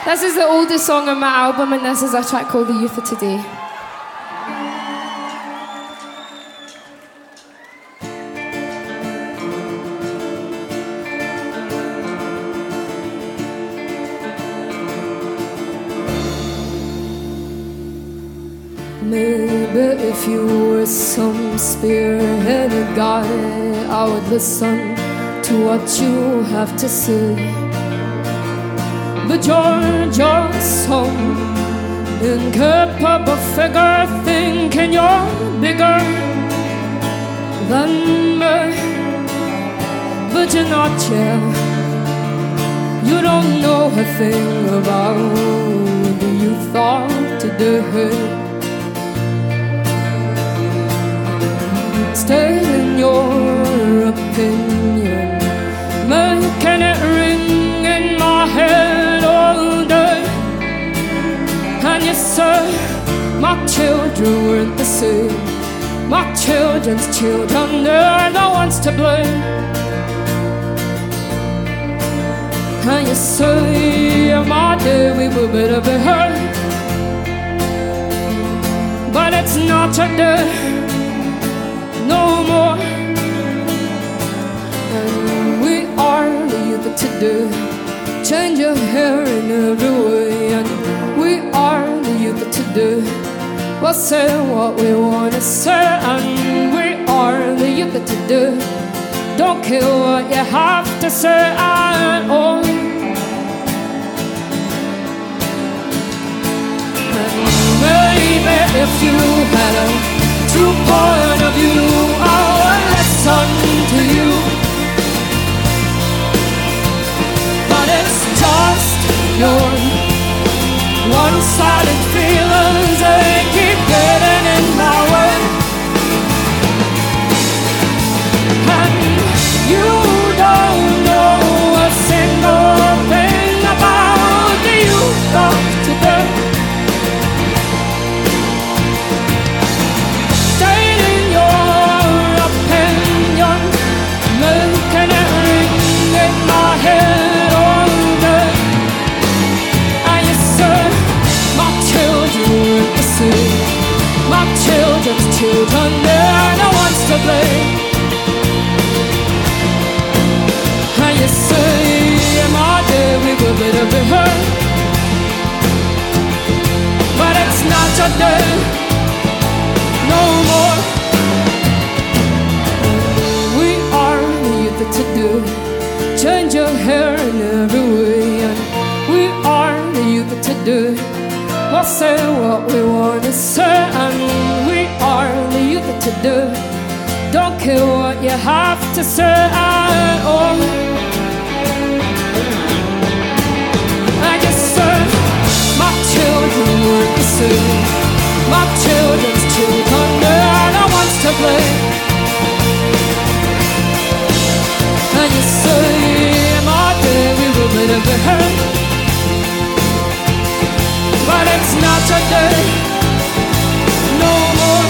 This is the oldest song on my album, and this is a track called The Youth of Today. Maybe if you were some spearheaded guy, I would listen to what you have to say. But you're just some incapable figure, thinking you're bigger than me. But you're not yet. You don't know a thing about the youth of today. Stay in your opinion, making it ring in my head all day. And you say my children weren't the same. My children's children, they're the ones to blame. And you say my day we were better be heard, but it's not your day no more. And we are the youth of today. Change your hair in every way. And we are the youth of today. We'll say what we want to say. And we are the youth of today. Don't care what you have to say at all. And maybe if you had a true point of view, I will listen to you. But it's just your one-sided feelings, they keep getting in my way. And you don't know a single thing about the youth of today. My children's children, they're the ones to blame. And you say my day we will better be heard, but it's not your day no more. We are the youth of today. Change your hair in every way. And we are the youth of today. We'll say what we want to say. And we are the youth of today. Don't care what you have to say at all. I just said my children weren't the same. My children's children, they're the ones to blame. And you say my day we will better be heard, but it's not your day no more.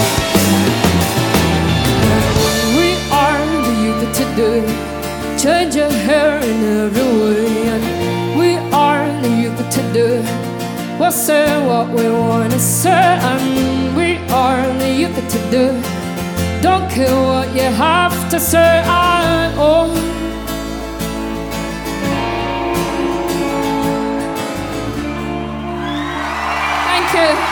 And we are the youth of today. Change your hair in every way. And we are the youth of today. We'll say what we want to say. And we are the youth of today. Don't care what you have to say at all. Thank you.